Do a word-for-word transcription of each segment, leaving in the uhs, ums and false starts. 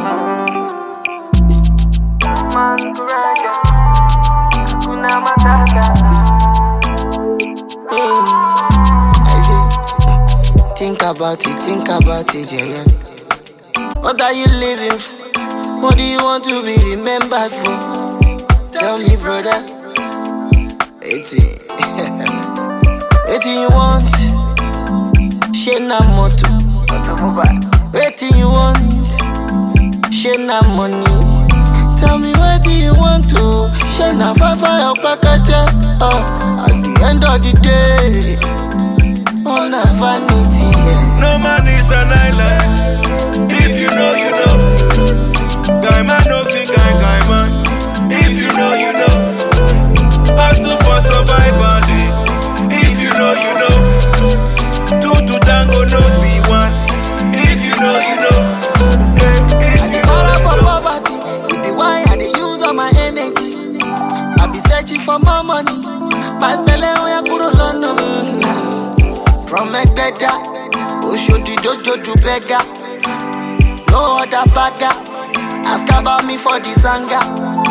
Think about it, think about it, yeah, yeah. What are you living for? What do you want to be remembered for? Tell me, brother. eighteen. eighteen you want? Shena moto. eighteen you want? Shena money. Tell me what do you want to? Shena fafa your package. Oh, at the end of the day, on a vanity. Yeah. No man is an island. If you know, you know. Guy man no fit guy guy man. If you know, you know. Hustle for survival. If you know, you know. Two to tango, no be one. If you know, you know. Hey, if I you dey know, for you know. poverty. It be why I dey use all my energy. I be searching for more money. Bad belle oya kuro lọ́nà mi. From Egbeda, Oshodi Dojo to Bega. No other bagger. Ask about me for the zanga.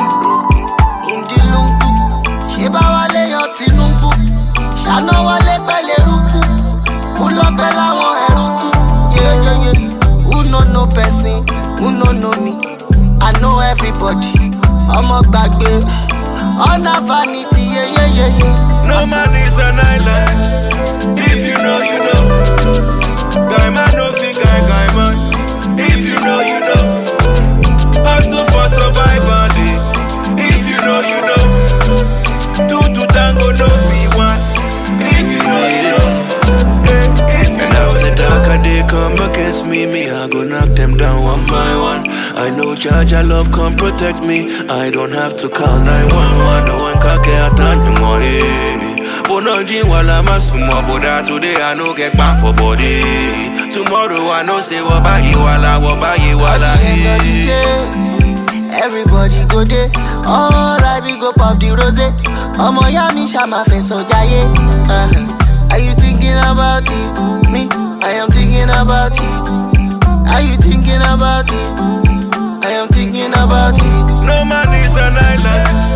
In the lungu, Sheba wale yo tinumbu. Shana wale pele ruku. Pull up bella won eruku. Yeah, yeah, yeah. Who no no person, who no know me. I know everybody. I'm a bagbe. On a vanity, yeah, yeah, yeah, yeah. No man is an island. If you know, you know. Guy man no fit guy guy man. If you know, you know. Hustle for survival. If you know, you know. Two to tango, no be one. If you know, you know. Hey, if you And know, as the you know. darker they come against me, me I go knock them down one by one. I know Jaja love come protect me. I don't have to call nine one one. No one can get a more. Bononji wala masuma boda. Today I no get back for body. Tomorrow I know say wabayi wala wabayi wala. At the end of the day, everybody go there. Alright, we go pop the rose. Omo ya mi shama fe so jaye. Uh-huh. Are you thinking about it? Me, I am thinking about it. Are you thinking about it? I am thinking about it. No man is an island.